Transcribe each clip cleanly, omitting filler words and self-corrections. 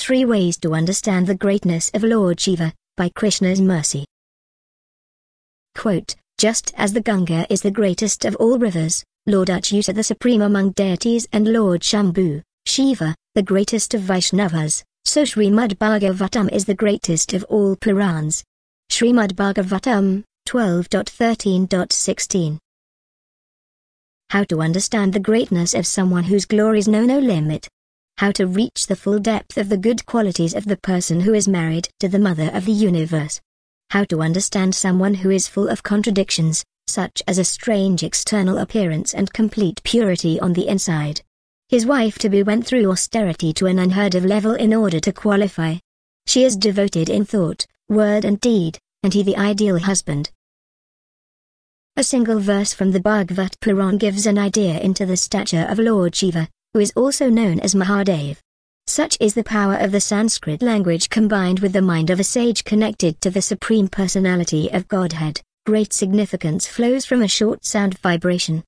3 Ways to Understand the Greatness of Lord Shiva, by Krishna's Mercy. Quote, just as the Ganga is the greatest of all rivers, Lord Achyuta the supreme among deities and Lord Shambhu, Shiva, the greatest of Vaishnavas, so Srimad Bhagavatam is the greatest of all Purans. Srimad Bhagavatam, 12.13.16. How to understand the greatness of someone whose glories know no limit. How to reach the full depth of the good qualities of the person who is married to the Mother of the Universe. How to understand someone who is full of contradictions, such as a strange external appearance and complete purity on the inside. His wife-to-be went through austerity to an unheard-of level in order to qualify. She is devoted in thought, word and deed, and he the ideal husband. A single verse from the Bhagavat Puran gives an idea into the stature of Lord Shiva, who is also known as Mahadev. Such is the power of the Sanskrit language combined with the mind of a sage connected to the Supreme Personality of Godhead. Great significance flows from a short sound vibration.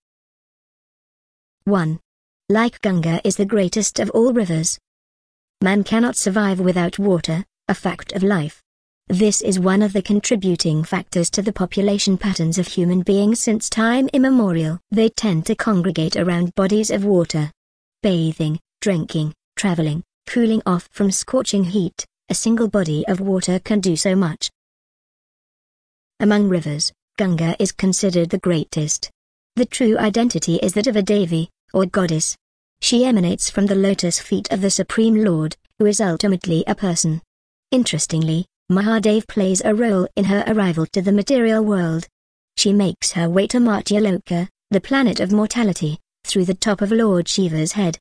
1. Like Ganga is the greatest of all rivers. Man cannot survive without water, a fact of life. This is one of the contributing factors to the population patterns of human beings since time immemorial. They tend to congregate around bodies of water. Bathing, drinking, traveling, cooling off from scorching heat, a single body of water can do so much. Among rivers, Ganga is considered the greatest. The true identity is that of a Devi, or goddess. She emanates from the lotus feet of the Supreme Lord, who is ultimately a person. Interestingly, Mahadev plays a role in her arrival to the material world. She makes her way to Matyaloka, the planet of mortality, through the top of Lord Shiva's head.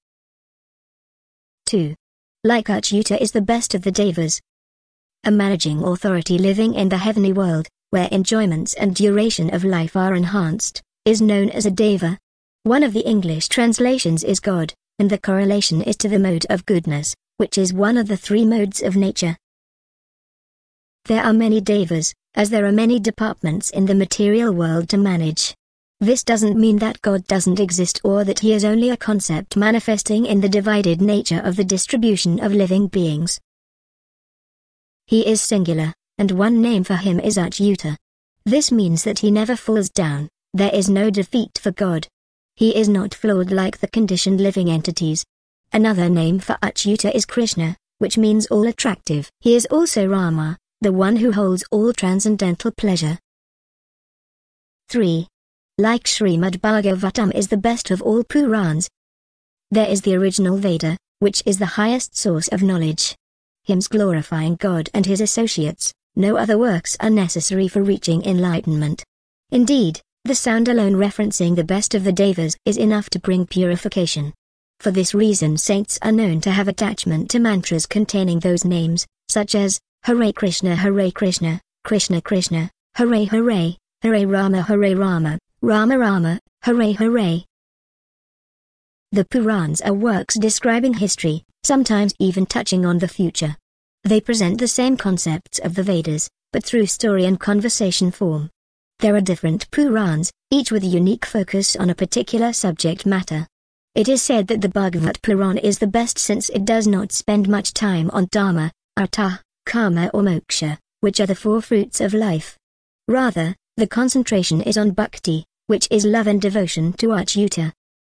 2. Like Achyuta is the best of the Devas. A managing authority living in the heavenly world, where enjoyments and duration of life are enhanced, is known as a Deva. One of the English translations is God, and the correlation is to the mode of goodness, which is one of the 3 modes of nature. There are many Devas, as there are many departments in the material world to manage. This doesn't mean that God doesn't exist or that he is only a concept manifesting in the divided nature of the distribution of living beings. He is singular, and one name for him is Achyuta. This means that he never falls down, there is no defeat for God. He is not flawed like the conditioned living entities. Another name for Achyuta is Krishna, which means all-attractive. He is also Rama, the one who holds all transcendental pleasure. 3. Like Srimad Bhagavatam is the best of all Purans. There is the original Veda, which is the highest source of knowledge. Hymns glorifying God and his associates, no other works are necessary for reaching enlightenment. Indeed, the sound alone referencing the best of the Devas is enough to bring purification. For this reason saints are known to have attachment to mantras containing those names, such as, Hare Krishna, Krishna Krishna, Hare Hare, Hare Rama, Rama Rama, Hare Hare. The Purans are works describing history, sometimes even touching on the future. They present the same concepts of the Vedas, but through story and conversation form. There are different Purans, each with a unique focus on a particular subject matter. It is said that the Bhagavat Puran is the best since it does not spend much time on dharma, artha, karma or moksha, which are the 4 fruits of life. Rather, the concentration is on bhakti, which is love and devotion to Achyuta.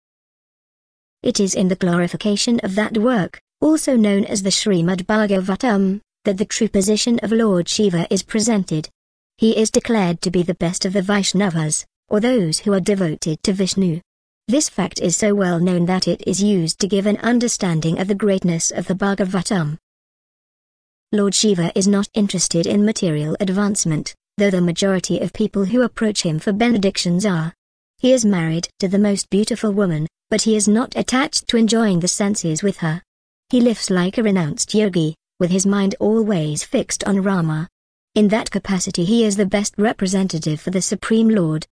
It is in the glorification of that work, also known as the Srimad Bhagavatam, that the true position of Lord Shiva is presented. He is declared to be the best of the Vaishnavas, or those who are devoted to Vishnu. This fact is so well known that it is used to give an understanding of the greatness of the Bhagavatam. Lord Shiva is not interested in material advancement, though the majority of people who approach him for benedictions are. He is married to the most beautiful woman, but he is not attached to enjoying the senses with her. He lives like a renounced yogi, with his mind always fixed on Rama. In that capacity he is the best representative for the Supreme Lord.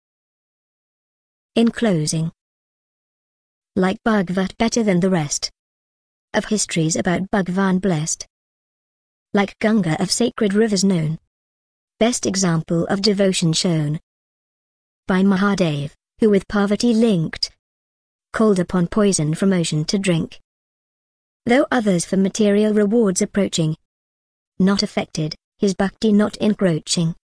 In closing, like Bhagavat better than the rest of histories about Bhagavan blessed. Like Ganga of sacred rivers known. Best example of devotion shown by Mahadev, who with Parvati linked, called upon poison from ocean to drink. though others for material rewards approaching. Not affected, his bhakti not encroaching.